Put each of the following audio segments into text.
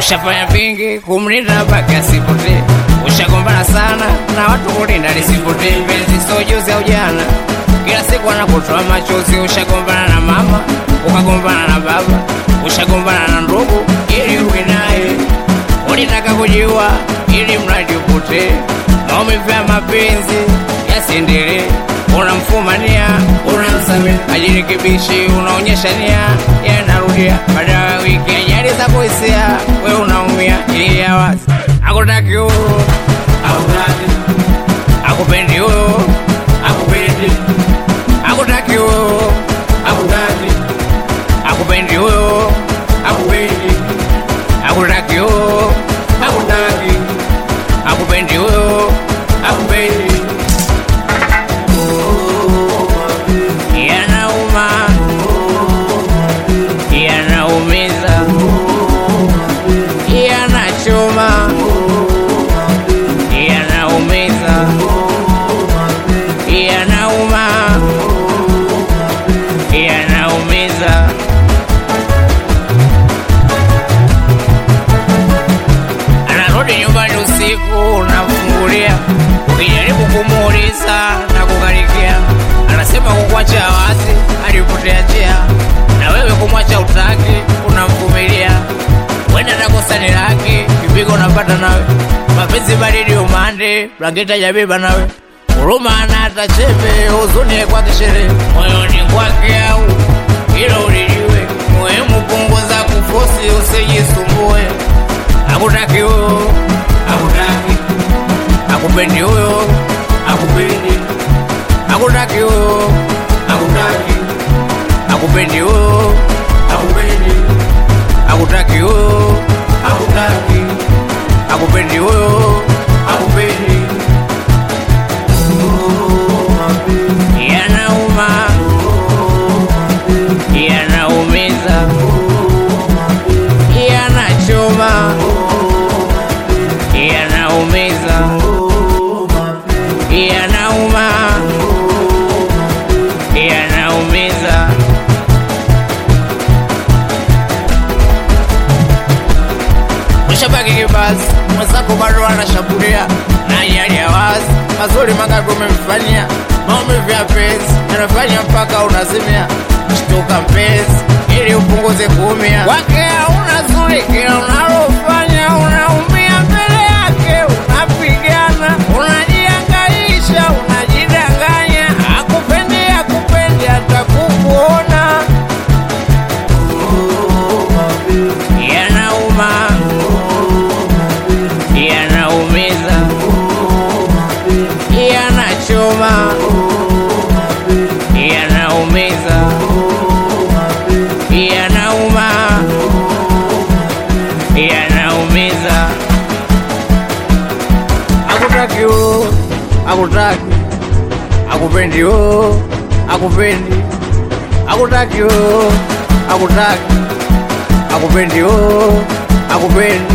Ushafanya vingi kumlinda mpaka asipotee. Ushagombana sana na watu kulinda lisipotee. Penzi sio juzi au jana, kila siku anakutoa machozi. Ushagombana na mama, ukagombana na baba, ushagombana na ndugu ili uwe naye. Ulitaka kujiua ili mradi upotee. Maumivu ya mapenzi yasiendelee. Unamfumania, unamsamehe, ajirekebishi, unaonyesha nia, yanarudia. Baada ya wiki ajali za kuhisia, wewe unaumia ili ya wazi. Hakutaki huyo, hakutaki. Hakupendi huyo, hakupendi. Hakutaki huyo, hakutaki. Hakupendi huyo, hakupendi. Hakutaki huyo, hakutaki. Hakupendi huyo, hakupendi. Yanauma, yanaumiza, yanachoma, yanaumiza, yanauma, yanaumiza. Anarudi nyumbani usiku, unamfungulia, ukijaribu kumuuliza na kukarikia, anasema kukuacha wazi, alipotea njia. Na wewe kumwacha utaki, unamvumilia. Wenda nakosa ni laki, kipigo unapata nawe. Mapenzi baridi umande, blanketa hajabeba nawe. Huruma ana hata chembe, huzuni kwake sherehe. Moyoni kwake au hilo ulijue. Muhimu punguza kufosi, usijisumbue. Hakutaki huyo, hakutaki. Hakupendi huyo, hakupendi. Hakutaki huyo, hakutaki. Hakupendi huyo, hakupendi. Hakutaki huyo, hakutaki. Hakupendi huyo, hakupendi. Yanauma, yanaumiza, yanachoma, yanaumiza, yanauma, yanaumiza. Ushabaki kibazi, mwenzako bado anashambulia. Na yali ya wazi, mazuri mangapi umemfanyia. Maumivu ya penzi yanafanya mpaka unazimia. Shtuka mpenzi, ili upunguze kuumia. Kwake hauna zuri, kila unalofanya unaumia mbele yake. Unapigana, unajihangaisha, unajidanganya. Hakupendi, hakupendi hata kukuona. Yanauma, yanaumiza, yanachoma, yanaumiza, yanauma, yanaumiza. Hakutaki huyo, hakutaki. Hakupendi huyo, hakupendi. Hakutaki huyo, hakutaki. Hakupendi huyo, hakupendi.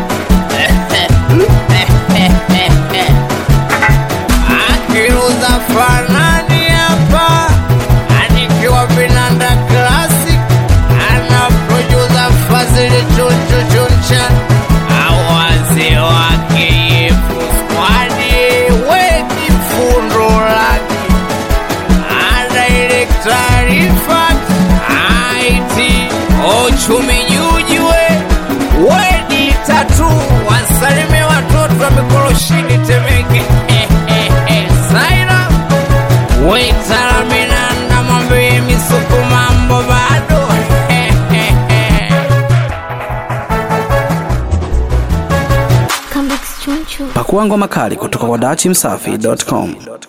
Akiruza fanani hapa, anikiwa Binanda Classic. Ana producer Fazili Chunchu Chuncha. Awazi wake Yefu Squadi, wedi fundo laki. Ana director Ifat, IT, uchumi nyujiwe. Wedi tatu, wasalime watoto wa Mikoloshini Temeke. Zaira, waitala Minanda mwambie misuku mambo bado. Pakua ngoma kali kutoka kwa dachimsafi.com.